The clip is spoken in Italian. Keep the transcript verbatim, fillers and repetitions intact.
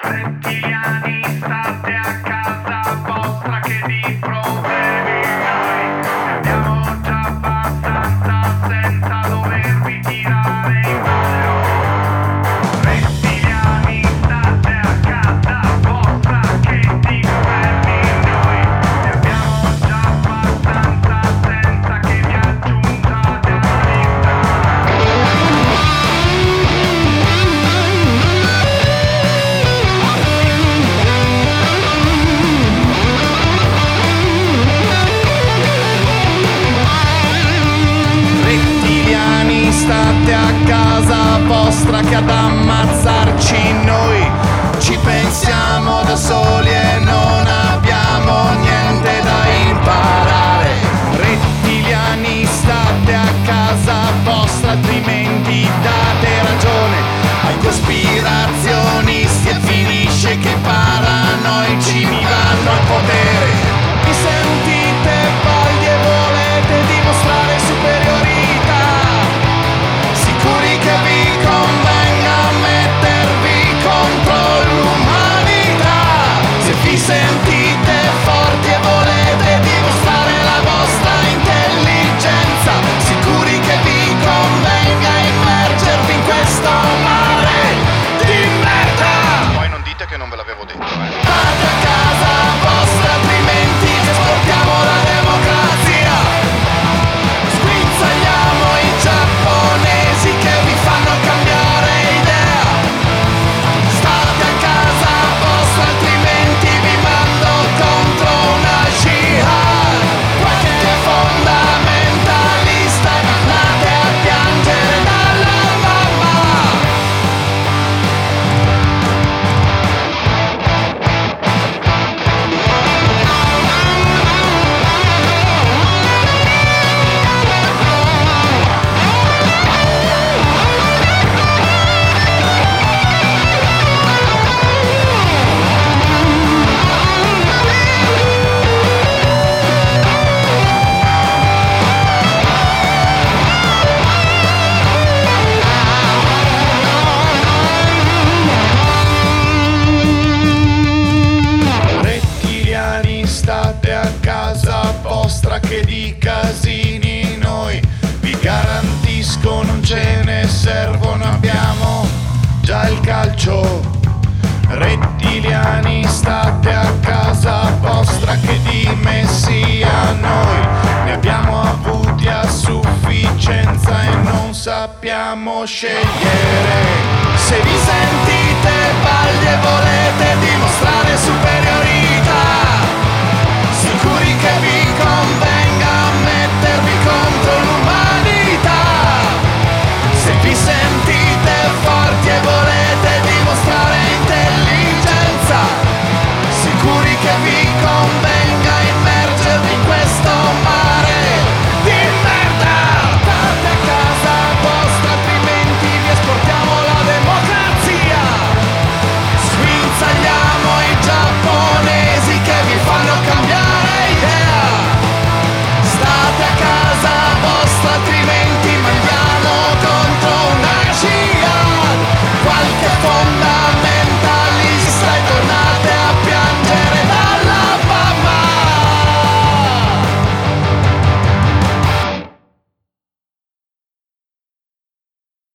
Rettiliani, state a casa vostra che di problemi noi ne abbiamo già abbastanza senza dovervi tirare in ballo. Rettiliani, state a casa vostra che di problemi noi ne abbiamo già abbastanza senza che vi aggiungiate alla lista. Rettiliani, state a casa vostra che ad ammazzarci noi ci pensiamo da soli e non abbiamo niente da imparare. Rettiliani, state a casa vostra altrimenti date ragione ai cospirazionisti e finisce che paranoici mi vanno al potere. Vi sentite validi e volete dimostrare superiorità, sicuri che vi convenga mettervi contro l'umanità. Se vi sentite forti e volete dimostrare la vostra intelligenza, sicuri che vi convenga immergervi in questo mare di merda. Poi non dite che non ve l'avevo detto, eh. State a casa vostra altrimenti vi esportiamo la democrazia. Sguizzagliamo i giapponesi che vi fanno cambiare idea. State a casa vostra altrimenti vi mando contro una jihad. Qualche fondamentalista andate a piangere dalla mamma. Rettiliani, state a casa vostra che di casini noi vi garantisco non ce ne servono, abbiamo già il calcio. Rettiliani, state a casa vostra che di messia noi ne abbiamo avuti a sufficienza e non sappiamo scegliere. Se vi sentite